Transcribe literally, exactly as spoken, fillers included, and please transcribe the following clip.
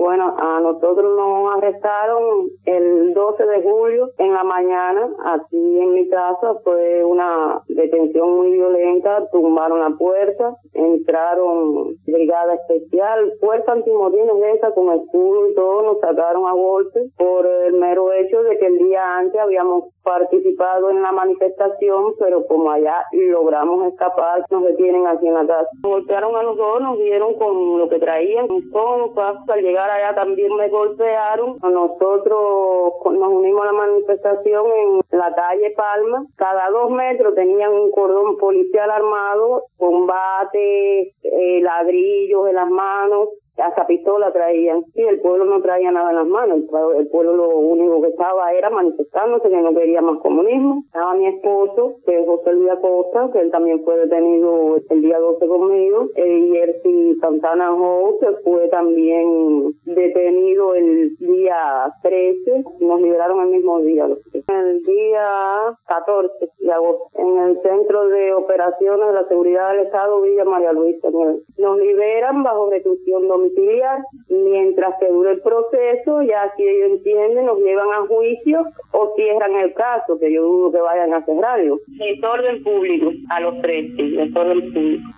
Bueno, a nosotros nos arrestaron el doce de julio en la mañana. Aquí en mi casa fue una detención muy violenta. Tumbaron la puerta, entraron brigada especial, fuerza antimotines esa con escudo y todo, nos sacaron a golpes por el mero hecho de que el día antes habíamos participado en la manifestación, pero como allá logramos escapar, nos detienen aquí en la casa. Nos golpearon a los dos, nos dieron con lo que traían, con al llegar allá también me golpearon. Nosotros nos unimos a la manifestación en la calle Palma. Cada dos metros tenían un cordón policial armado, combate, eh, ladrillos en las manos. Hasta pistola traían. Sí, el pueblo no traía nada en las manos. El pueblo lo único que estaba era manifestándose, que no quería más comunismo. Estaba mi esposo, que es José Luis Acosta, que él también fue detenido el día doce conmigo. El Jersey Santana House, que fue también detenido el día trece. Nos liberaron el mismo día. El día catorce de agosto, en el Centro de Operaciones de la Seguridad del Estado, Villa María Luisa. Nos liberan bajo reclusión domiciliaria. Mientras que dure el proceso, ya si ellos entienden, nos llevan a juicio o cierran el caso, que yo dudo que vayan a cerrarlo. Desorden público, a los tres, sí, desorden público.